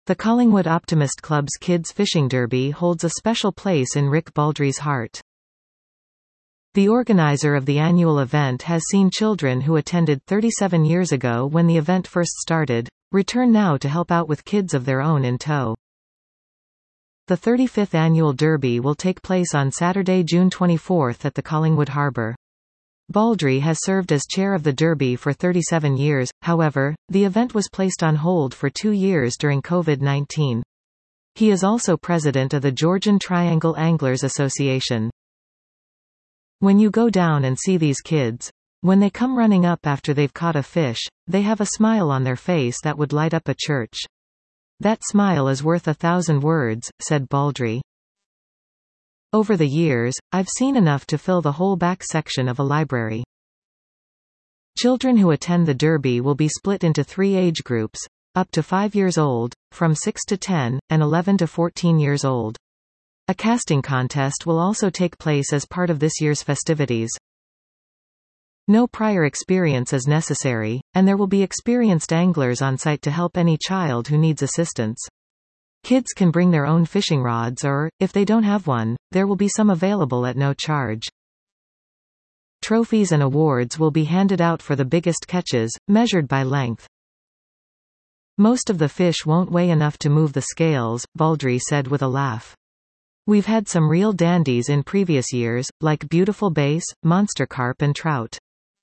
The Collingwood Optimist Club's Kids Fishing Derby holds a special place in Rick Baldry's heart. The organizer of the annual event has seen children who attended 37 years ago when the event first started, return now to help out with kids of their own in tow. The 35th annual Derby will take place on Saturday, June 24 at the Collingwood Harbour. Baldry has served as chair of the Derby for 37 years, however, the event was placed on hold for 2 years during COVID-19. He is also president of the Georgian Triangle Anglers Association. When you go down and see these kids, when they come running up after they've caught a fish, they have a smile on their face that would light up a church. That smile is worth 1,000 words, said Baldry. Over the years, I've seen enough to fill the whole back section of a library. Children who attend the Derby will be split into 3 age groups, up to 5 years old, from 6 to 10, and 11 to 14 years old. A casting contest will also take place as part of this year's festivities. No prior experience is necessary, and there will be experienced anglers on site to help any child who needs assistance. Kids can bring their own fishing rods or, if they don't have one, there will be some available at no charge. Trophies and awards will be handed out for the biggest catches, measured by length. Most of the fish won't weigh enough to move the scales, Baldry said with a laugh. We've had some real dandies in previous years, like beautiful bass, monster carp and trout.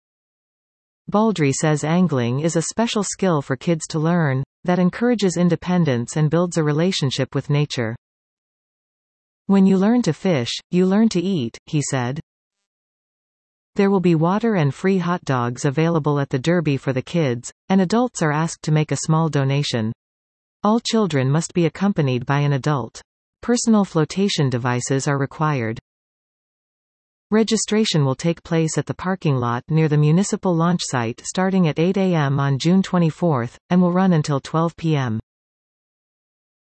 Baldry says angling is a special skill for kids to learn, that encourages independence and builds a relationship with nature. When you learn to fish, you learn to eat, he said. There will be water and free hot dogs available at the Derby for the kids, and adults are asked to make a small donation. All children must be accompanied by an adult. Personal flotation devices are required. Registration will take place at the parking lot near the municipal launch site starting at 8 a.m. on June 24, and will run until 12 p.m.